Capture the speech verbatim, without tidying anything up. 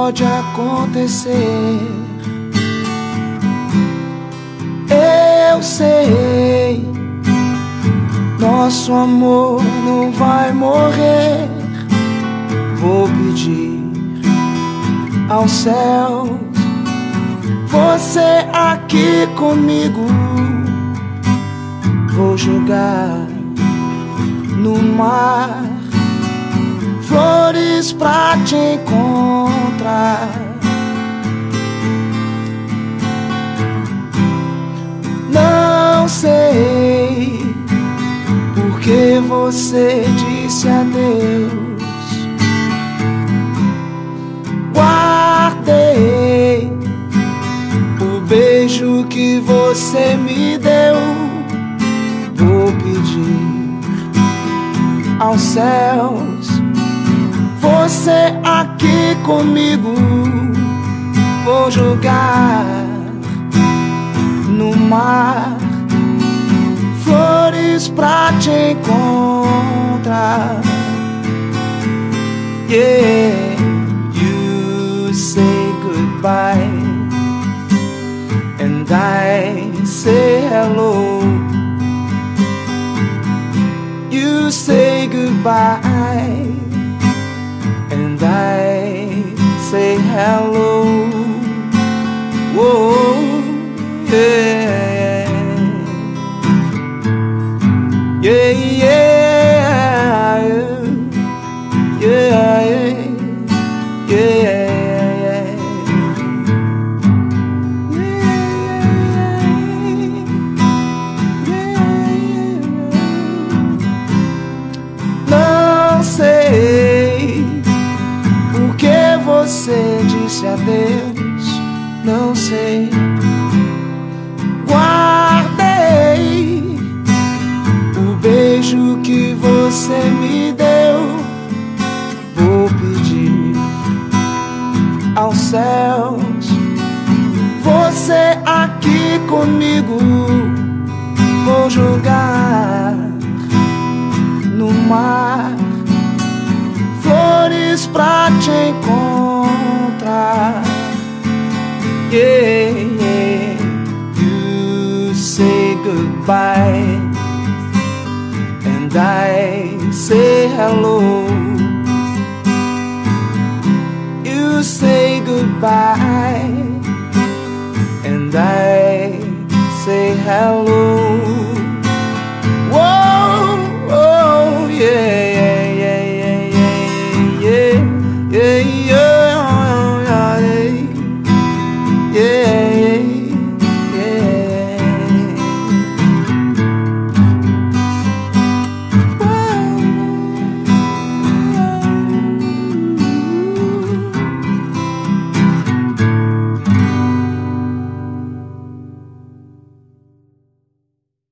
pode acontecer. Eu sei, nosso amor não vai morrer. Vou pedir aos céus você aqui comigo. Vou jogar no mar flores pra te encontrar. Não sei porque você disse adeus. Guardei o beijo que você me deu. Vou pedir aos céus você aqui comigo. Vou jogar no mar flores pra te encontrar. Yeah, you say goodbye and I say hello. You say goodbye and I say hello. Whoa, yeah, yeah, yeah, yeah, yeah, yeah. Não sei porque você disse adeus. Não sei. Guardei o beijo que você me deu. Vou pedir aos céus você aqui comigo. Vou jogar no mar flores pra te encontrar. Yeah, yeah. You say goodbye and I say hello. You say goodbye and I say hello.